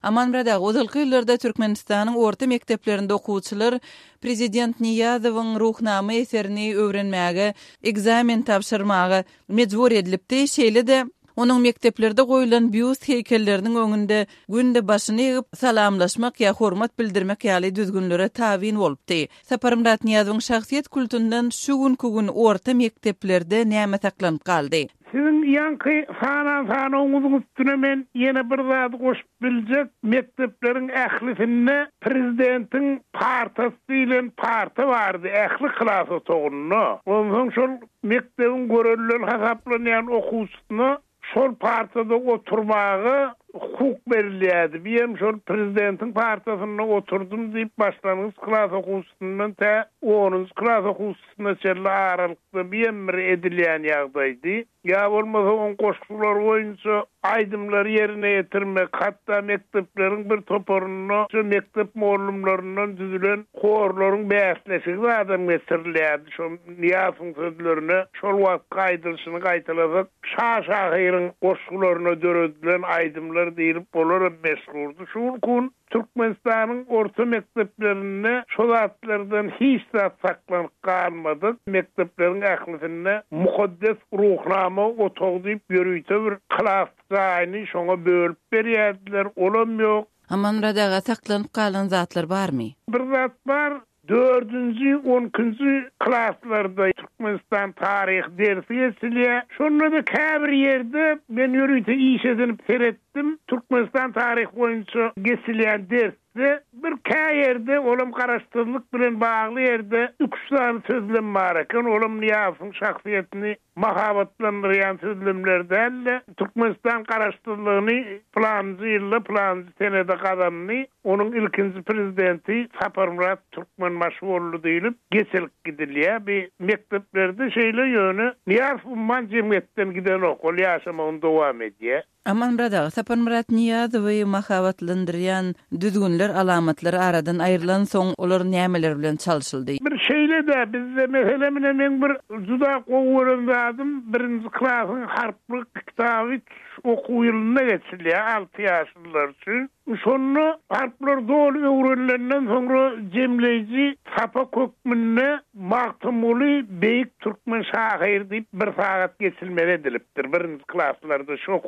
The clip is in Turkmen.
Aman birada ozalky ýyllarda Türkmenistanyň orta mekdeplerinde okuwçylar prezident Niýazowyň ruhnama eserini öwrenmäge, egzamen tapşyrmagy mejbur edilipdi. Şeýle de onuň mekdeplerde goýulan büyüst heýkelleriniň öňünde günde başyny eýip salamlaşmak ýa hormat bildirmek ýaly düzgünlere tabin bolupdy. Saparymrat Niýazowyň şahsiýet kultundan şu gün orta mekdeplerde näme saklanyp galdy? Sizin yankı sana üstüne men yine bir zat koşup bilecek mekteplerin ählifinde prezidentin partisi ile parti vardı. Ähli klası toğunlu. Ondan şol mektebin görelilen hasaplanan okuwçysyna şol partide oturmagy hukuk berilýärdi. Beýem şol prezidentin partisyna oturdum diýip başlanýys klas okuwçysynyň ta 10-njy klas okuwçysyna çelle aralykda beýem bir edilýän ýagdaýdy. Ya bolmasa on koşgular boýunça aýdymlar ýerine ýetirmek, hatda mektepleriň bir toporuny şu mektep muallimlerinden düzülen horlaryň bäsleşigi adam getirilýärdi. Şo Niýazowyň sözlerini şol wagt gaýdyryşyny gaýtalasak, şaşahyryň koşgularyna döredilen aýdymlar diýilip bolar meşhurdy. Şu gün Türkmenistanyň orta mekteplerinde şol atlardan hiç zat saklanyp galmady. Mektepleriň ählifinde mukaddes ruhnama otogdyp ýörüýte bir klas gaýny şoňa bölüp berýärdiler. Olam ýok. Aman radaga saklanyp galan zatlar barmy? Bir zat bar. 4-nji 10-njy klaslarda Türkmenistan tarih dersi geçilýär. Şonda da käbir ýerde men ýörüýte iş edinip seretdim. Türkmenistan tarih boýunça geçilýän ders bir käýerde olam garaşdyrlyk bilen bagly ýerde 3 tane sözlem bar eken. Olam Niýazowyň şahsiýetini mahabatlandyrýan sözlemlerden Türkmenistan garaşdyrlygyny planjy ýylda planjy senede gadanyny onuň ilkinji prezidenti Saparymrat Türkmen maşhurly diýilip geçelik gidilýär. Bir mekteplerde şeýle ýöne Niýazow man jemgyýetden giden okul ýaşamagyny dowam edýär. Aman birada Saparymrat Niýazowy mahabatlandyrýan düzgünler alamatlary aradan aýrylan soň olar nämeler bilen çalşyldy? Bir şeýle de bizde mesele men bir juda gowurandadım. 1-nji klasyň harplyk kitaby okuw ýylyna geçilýär 6 ýaşlylar üçin. Şonu harplar dolu öwrenlerinden soňra jemleýiji Sapa kökmünde Magtumuly beýik türkmen şahyr diýip bir sagat geçilmeli edilipdir. 1-nji klaslarda şu